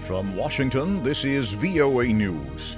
From Washington, this is VOA News.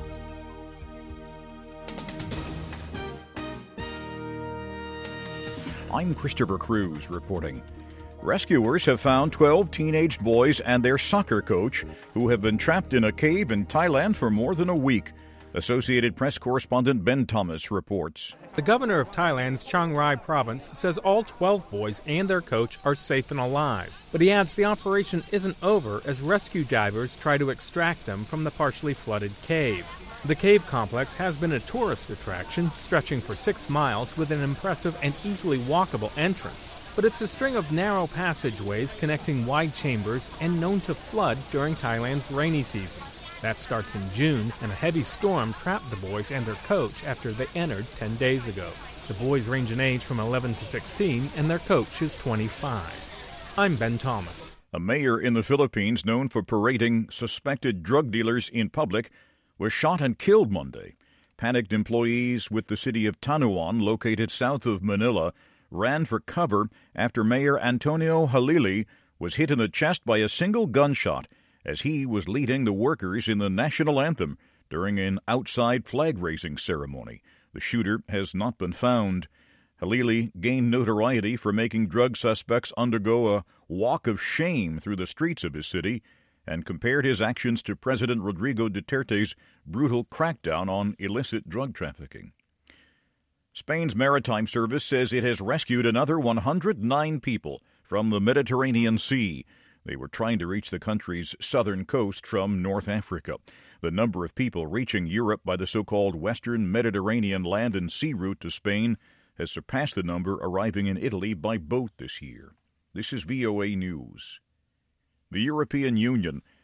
I'm Christopher Cruz reporting. Rescuers have found 12 teenage boys and their soccer coach who have been trapped in a cave in Thailand for more than a week. Associated Press correspondent Ben Thomas reports. The governor of Thailand's Chiang Rai province says all 12 boys and their coach are safe and alive. But he adds the operation isn't over as rescue divers try to extract them from the partially flooded cave. The cave complex has been a tourist attraction, stretching for 6 miles with an impressive and easily walkable entrance. But it's a string of narrow passageways connecting wide chambers and known to flood during Thailand's rainy season. That starts in June, and a heavy storm trapped the boys and their coach after they entered 10 days ago. The boys range in age from 11 to 16, and their coach is 25. I'm Ben Thomas. A mayor in the Philippines known for parading suspected drug dealers in public was shot and killed Monday. Panicked employees with the city of Tanuan, located south of Manila, ran for cover after Mayor Antonio Halili was hit in the chest by a single gunshot as he was leading the workers in the national anthem during an outside flag-raising ceremony. The shooter has not been found. Halili gained notoriety for making drug suspects undergo a walk of shame through the streets of his city and compared his actions to President Rodrigo Duterte's brutal crackdown on illicit drug trafficking. Spain's Maritime Service says it has rescued another 109 people from the Mediterranean Sea. They were trying to reach the country's southern coast from North Africa. The number of people reaching Europe by the so-called Western Mediterranean land and sea route to Spain has surpassed the number arriving in Italy by boat this year. This is VOA News. The European Union